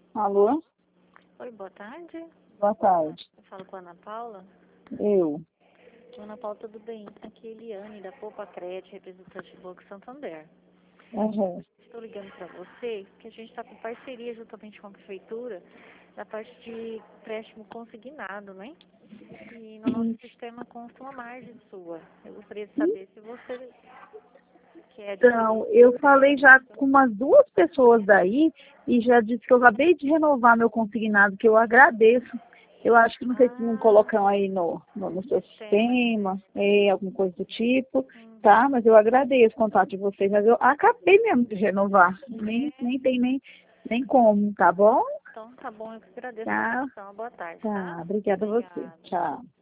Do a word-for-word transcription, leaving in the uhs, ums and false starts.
Alô? Oi, boa tarde. Boa tarde. Eu falo com a Ana Paula. Eu. Ana Paula, tudo bem? Aqui é Eliane, da Poupa Crédito, representante do Banco Santander. Uhum. Estou ligando para você, porque a gente está com parceria juntamente com a Prefeitura, da parte de empréstimo consignado, né? E no nosso sistema consta uma margem sua. Eu gostaria de saber se você quer Então, adquirir. eu falei já com umas duas pessoas daí e já disse que eu acabei de renovar meu consignado, que eu agradeço. Eu acho que não sei se não Ah, colocam aí no, no, no seu sistema. sistema, é, alguma coisa do tipo, Uhum. tá? Mas eu agradeço o contato de vocês, mas eu acabei mesmo de renovar. Nem, É, nem tem nem, nem como, tá bom? então tá bom, eu que agradeço a Tá, atenção. Boa tarde, tá? tá. Obrigada a você. Obrigada. Tchau.